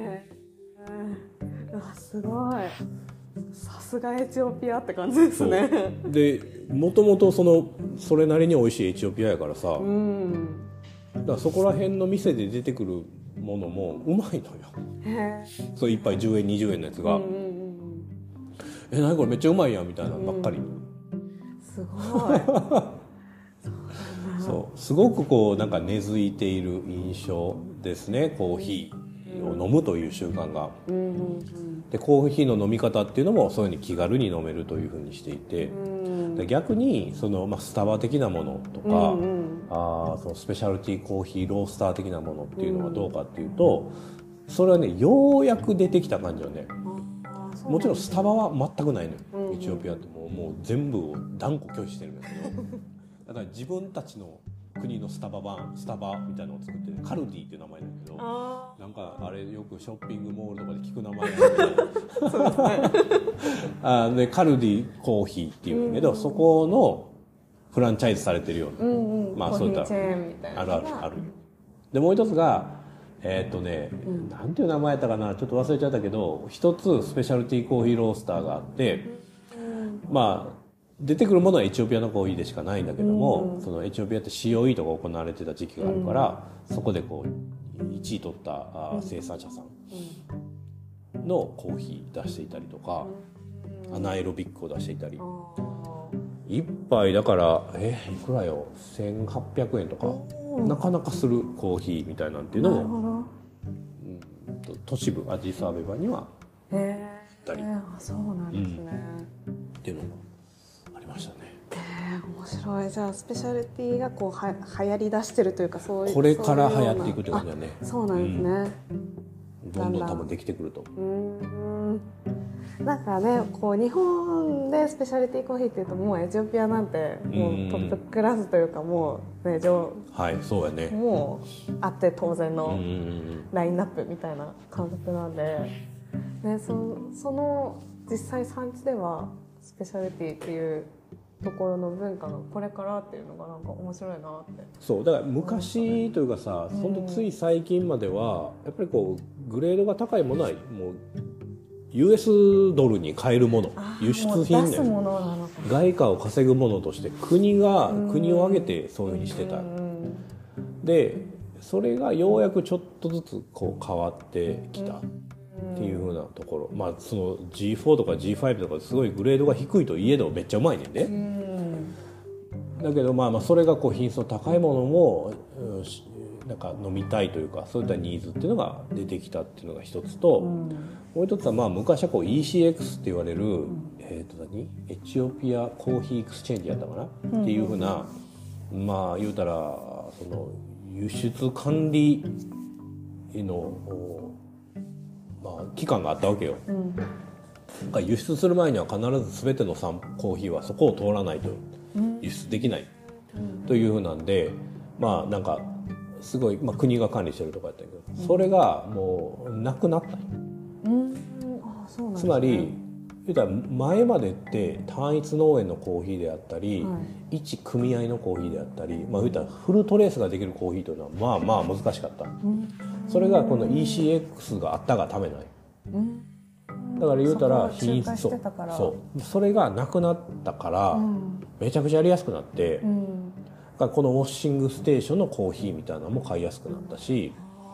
Speaker 1: すごい。さすがエチオピアって感じですね。
Speaker 2: でもともとそれなりに美味しいエチオピアやからさ、だからそこら辺の店で出てくるものもうまいのよ。そう1杯10円20円のやつが、何これめっちゃうまいやんみたいなのばっかり。
Speaker 1: すごい。
Speaker 2: そうすごくこうなんか根付いている印象ですね、コーヒーを飲むという習慣が。でコーヒーの飲み方っていうのもそういうふうに気軽に飲めるというふうにしていて、で逆にスタバ的なものとか、そのスペシャルティーコーヒーロースター的なものっていうのはどうかっていうと、それはねようやく出てきた感じよね。もちろんスタバは全くないのよ、エチオピアってもう全部を断固拒否してるんですけどだから自分たちの国のスタバみたいなのを作ってる、カルディっていう名前だけど、なんかあれよくショッピングモールとかで聞く名前なんででカルディコーヒーっていうんだけど、そこのフランチャイズされてるような、そういったある。でもう一つがなんていう名前やったかな、ちょっと忘れちゃったけど、一つスペシャルティーコーヒーロースターがあって、出てくるものはエチオピアのコーヒーでしかないんだけども、そのエチオピアって COE とか行われてた時期があるから、そこでこう1位取った生産者さんのコーヒー出していたりとか、アナエロビックを出していたり、一杯だからいくらよ、1800円とかなかなかするコーヒーみたいなんていうのも都市部アディスアベバにはあったり、
Speaker 1: そうなんですね、
Speaker 2: っていうのがありましたね。
Speaker 1: 面白い。じゃあスペシャルティーがこう流行り出してるというか、そういう
Speaker 2: これから流行っていくって感じだね。
Speaker 1: そうなんですね、
Speaker 2: どんどん多分できてくると思う。
Speaker 1: なんかねこう日本でスペシャリティコーヒーっていうともうエチオピアなんてもうトップクラスというかもうね
Speaker 2: はいそうやね
Speaker 1: もうあって当然のラインナップみたいな感覚なんで、ね、その実際産地ではスペシャリティっていうところの文化がこれからっていうのがなんか面白いなって。
Speaker 2: そうだから昔というかさ、ほんとつい最近まではやっぱりこうグレードが高いものはもうUS ドルに買えるもの、輸出品ね、外貨を稼ぐものとして国を挙げてそういうふうにしてた。でそれがようやくちょっとずつこう変わってきたっていうふうなところ、まあその G4 とか G5 とかすごいグレードが低いといえどめっちゃうまいねんで、だけどまあそれがこう品質の高いものもなんか飲みたいというかそういったニーズっていうのが出てきたっていうのが一つと、もう一つはまあ昔はこう ECX って言われる、エチオピアコーヒーエクスチェンジやったかな、っていうふうなまあ言うたらその輸出管理の、まあ、期間があったわけよ、輸出する前には必ず全てのコーヒーはそこを通らないと輸出できない、というふうなんでまあなんかすごい、まあ、国が管理してるとかやったけど、それがもうなくなった、
Speaker 1: そうなんですね、
Speaker 2: つまり言うたら前までって単一農園のコーヒーであったり、一組合のコーヒーであったり、まあ、言うたらフルトレースができるコーヒーというのはまあまあ難しかった、それがこの ECX があったがためない、だから言うたら品質それがなくなったから、めちゃくちゃやりやすくなって、このウォッシングステーションのコーヒーみたいなのも買いやすくなったし、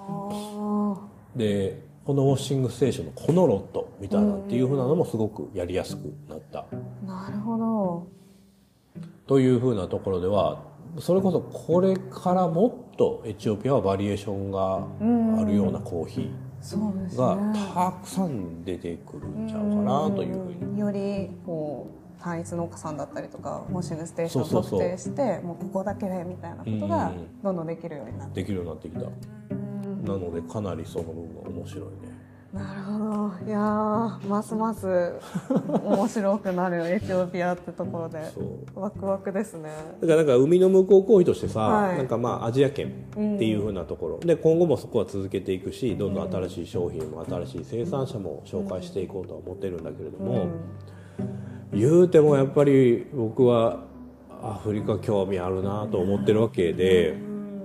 Speaker 2: でこのウォッシングステーションのこのロットみたいなっていう風なのもすごくやりやすくなった。
Speaker 1: なるほど。
Speaker 2: という風なところではそれこそこれからもっとエチオピアはバリエーションがあるようなコーヒーがたくさん出てくるんちゃうかなというふうに。
Speaker 1: よりこう単一農家さんだったりとかウォッシングステーションを特定してもうここだけでみたいなことがどんどんできるようになって
Speaker 2: できるようになってきた。なのでかなりその分が面白いね。
Speaker 1: なるほど。いやますます面白くなるエチオピアってところでワクワクですね。
Speaker 2: だからなんか海の向こうコーヒーとしてさ、なんかまあアジア圏っていう風なところで今後もそこは続けていくし、どんどん新しい商品も新しい生産者も紹介していこうとは思ってるんだけれども、言うてもやっぱり僕はアフリカ興味あるなと思ってるわけで、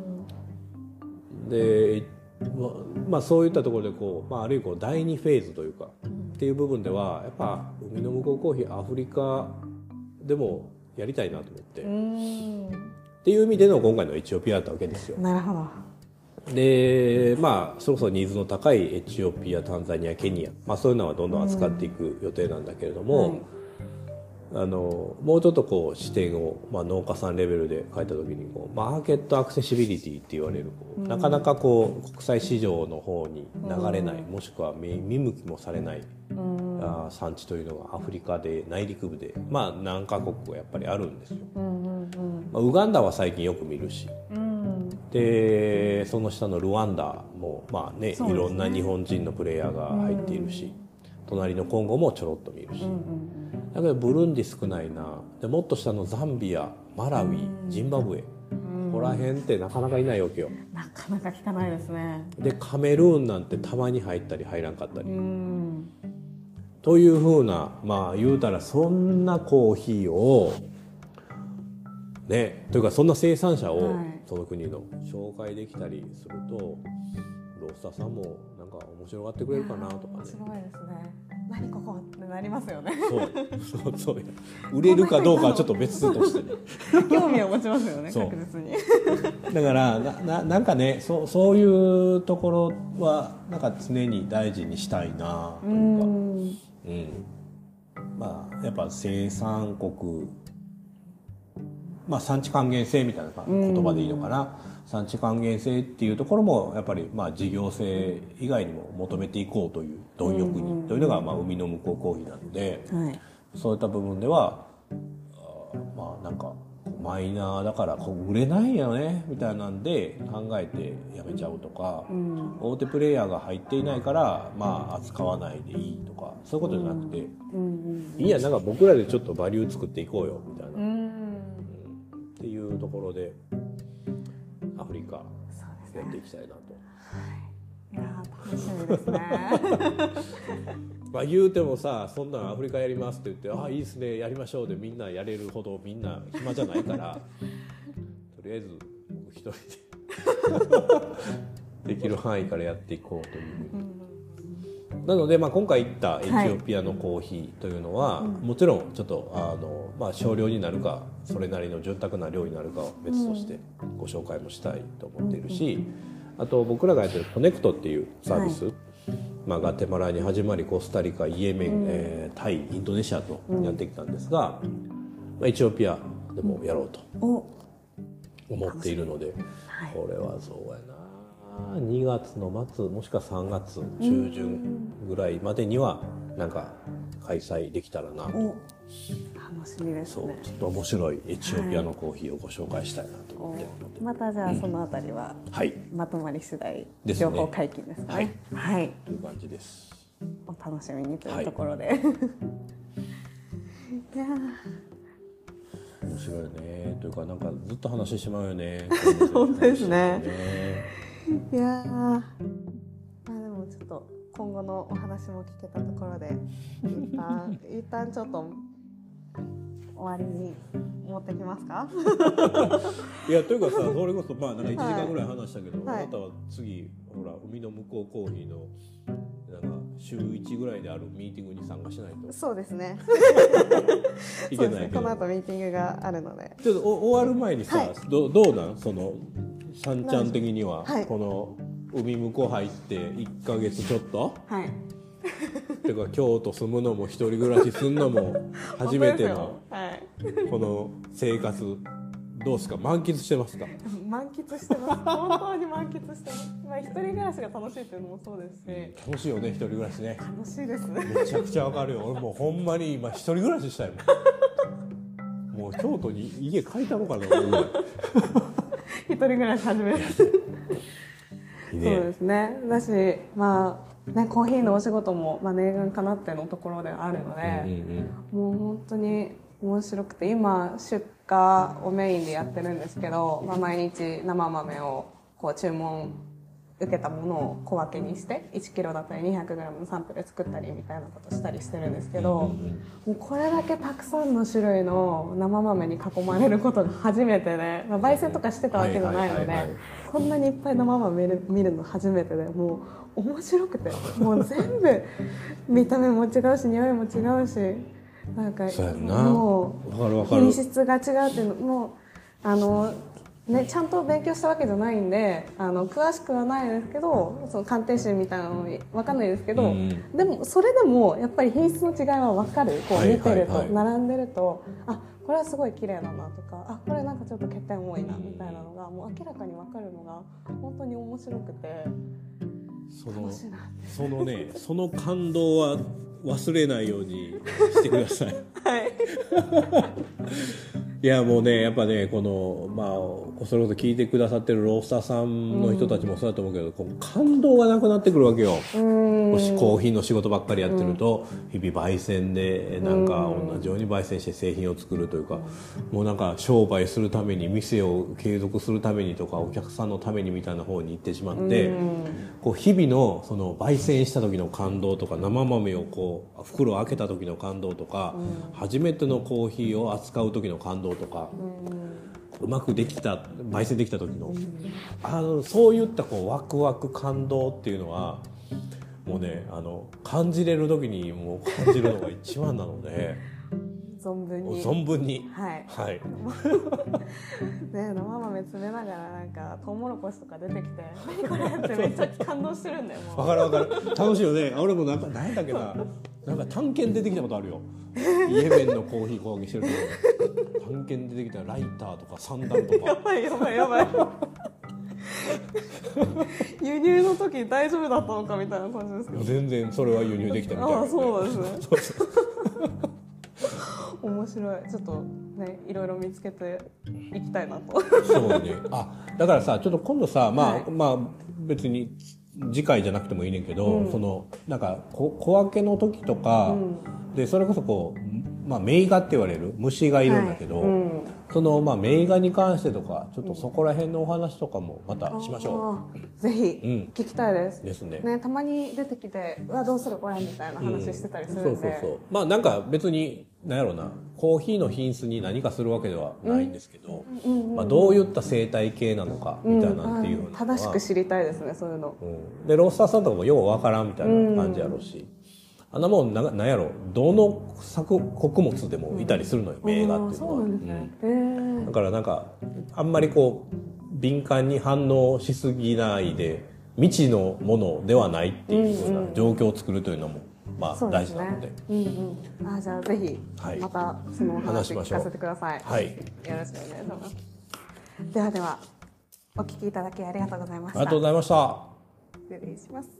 Speaker 2: まあそういったところでこう、まあ、あるいはこう第2フェーズというかっていう部分ではやっぱ海の向こうコーヒーアフリカでもやりたいなと思ってっていう意味での今回のエチオピアだったわけですよ。
Speaker 1: なるほど。
Speaker 2: でまあそろそろニーズの高いエチオピア、タンザニア、ケニア、まあ、そういうのはどんどん扱っていく予定なんだけれども、もうちょっとこう視点を、まあ、農家さんレベルで変えた時にこうマーケットアクセシビリティって言われるなかなかこう国際市場の方に流れない、もしくは見向きもされない、産地というのがアフリカで内陸部で、まあ、何カ国かやっぱりあるんですよ。まあ、ウガンダは最近よく見るし、でその下のルワンダも、まあね、いろんな日本人のプレイヤーが入っているし、隣のコンゴもちょろっと見るし、だけどブルンディ少ないな。でもっと下のザンビア、マラウイ、ジンバブエ、ここら辺ってなかなかいないわけよ。
Speaker 1: なかなか聞かないですね。
Speaker 2: でカメルーンなんてたまに入ったり入らんかったり、というふうな、まあ言うたらそんなコーヒーをね、というかそんな生産者をその国の紹介できたりすると、ロースターさんもなんか面白がってくれるかなとかね。
Speaker 1: すごいですね。何ここってなりますよね。
Speaker 2: そう売れるかどうかはちょっと別としてね
Speaker 1: 興味を持ちますよね、確実に。
Speaker 2: だからなんかね、そういうところはなんか常に大事にしたいなというか、まあやっぱ生産国、まあ産地還元性みたいな言葉でいいのかな、産地還元性っていうところもやっぱりまあ事業性以外にも求めていこうという貪欲にというのがまあ海の向こうコーヒーなので、そういった部分ではまあなんかマイナーだから売れないよねみたいなんで考えてやめちゃうとか、大手プレイヤーが入っていないからまあ扱わないでいいとか、そういうことじゃなくて、いいや、なんか僕らでちょっとバリュー作っていこうよみたいな、っていうところでアフリカやっていきたいなと。
Speaker 1: いや楽しみですね。
Speaker 2: まあ言うてもさ、そんなのアフリカやりますって言って、ああいいですねやりましょうでみんなやれるほどみんな暇じゃないからとりあえず僕一人でできる範囲からやっていこうという、なので、まあ、今回行ったエチオピアのコーヒーというのは、もちろんちょっとまあ、少量になるかそれなりの潤沢な量になるかは別としてご紹介もしたいと思っているし、あと僕らがやってるコネクトっていうサービス、まあ、ガテマラに始まりコスタリカ、イエメン、タイ、インドネシアとやってきたんですが、まあ、エチオピアでもやろうと思っているので、これはそうやな、2月の末もしくは3月中旬ぐらいまでにはなんか開催できたらなと。
Speaker 1: 楽しみですね。
Speaker 2: ちょっと面白いエチオピアのコーヒーをご紹介したいなと思って、
Speaker 1: またじゃあそのあたりはまとまり次第情報解禁ですかね。はい、
Speaker 2: という感じです。
Speaker 1: お楽しみにというところで、いや
Speaker 2: 面白いねというか、なんかずっと話してしまうよね。
Speaker 1: 本当ですね。いやまあでもちょっと今後のお話も聞けたところで一旦ちょっと終わりに持ってきますか？
Speaker 2: いやというかさ、それこそまあなんか1時間ぐらい話したけど、あなたは次ほら海の向こうコーヒーのなんか週1ぐらいであるミーティングに参加しないと。
Speaker 1: そうですね。
Speaker 2: いけないけど、
Speaker 1: この後ミーティングがあるので。
Speaker 2: ちょっと終わる前にさ、どうなんそのさんちゃん的には、この海向こう入って1ヶ月ちょっと。てか京都住むのも一人暮らしするのも初めてのこの生活どうですか？満喫してますか？
Speaker 1: 満喫してます。本当に満喫してます。まあ一人暮らしが楽しいっていうのもそうですし、
Speaker 2: 楽しいよね、一人暮らしね。
Speaker 1: 楽しいです。
Speaker 2: めちゃくちゃわかるよ。俺もうほんまに今一人暮らししたいもん。もう京都に家借りたのかな。一
Speaker 1: 人暮らし始める。そうですね。だしまあ。ね、コーヒーのお仕事も、まあ、念願かなってのところではあるので、もう本当に面白くて、今出荷をメインでやってるんですけど、まあ、毎日生豆をこう注文受けたものを小分けにして1キロだったり 200g のサンプル作ったりみたいなことしたりしてるんですけど、もうこれだけたくさんの種類の生豆に囲まれることが初めてで、まあ、焙煎とかしてたわけじゃないので、こんなにいっぱい生豆見るの初めてで、もう面白くて、もう全部見た目も違うし匂いも違うし、なんかもう品質が違うっていうのもね、ちゃんと勉強したわけじゃないんで詳しくはないですけど、その鑑定士みたいなの分かんないですけど、でもそれでもやっぱり品質の違いは分かる。こう見てると、並んでると、あ、これはすごい綺麗だなとか、あ、これなんかちょっと欠点多いなみたいなのがもう明らかに分かるのが本当に面白くて。
Speaker 2: その感動は忘れないようにしてください。いやもうね、やっぱね、このまあそれこそ聞いてくださってるロースターさんの人たちもそうだと思うけど、この感動がなくなってくるわけよ。もしコーヒーの仕事ばっかりやってると、日々焙煎でなんか同じように焙煎して製品を作るというか、もうなんか商売するために、店を継続するためにとか、お客さんのためにみたいな方に行ってしまって、こう日々のその焙煎した時の感動とか、生豆をこう袋を開けた時の感動とか、初めてのコーヒーを扱う時の感動とか、うまくできた焙煎できた時のそういったこうワクワク感動っていうのはもうね、感じれる時にもう感じるのが一番なので存分にはい、
Speaker 1: ね、生豆詰めながらなんかトウモロコシとか出てきて何これってめっちゃ感動してるんだよ。
Speaker 2: わかるわかる、楽しいよね。俺もなんか何だっけな、なんか探検出てきたことあるよ。イエメンのコーヒー講義してると探検出てきたライターとかサンダルとか。
Speaker 1: やばいやばいやばい。輸入の時大丈夫だったのかみたいな感じですけど。
Speaker 2: 全然それは輸入できたみたいな。
Speaker 1: ああ、そうなんですね。面白い。ちょっとね、いろいろ見つけていきたいなと。
Speaker 2: そうね。だからさ、ちょっと今度さ、まあ別に次回じゃなくてもいいねんけど、そのなんか小分けの時とか、でそれこそこう、名画って言われる虫がいるんだけど、その名画に関してとか、ちょっとそこら辺のお話とかもまたしましょ
Speaker 1: う。ぜひ聞きたいです。
Speaker 2: ですね。
Speaker 1: たまに出てきて、うわどうするこれみたいな話してたりするんで。
Speaker 2: そう。なんか別になんやろうな、コーヒーの品質に何かするわけではないんですけど、どういった生態系なのかみたいなっていうのは
Speaker 1: 正しく知りたいですね、そういうの。
Speaker 2: でロースターさんとかもようわからんみたいな感じやろうし。あんなもんなんやろ、どの穀物でもいたりするのよ、名画っていうのは。そうなんですね。だからなんかあんまりこう敏感に反応しすぎないで未知のものではないっていうような状況を作るというのも大事なので。
Speaker 1: じゃあぜひまたその話聞かせてください。
Speaker 2: はい。
Speaker 1: よろしくお願いします。ではお聞きいただきありがとうございました。
Speaker 2: ありがとうございました。
Speaker 1: 失礼します。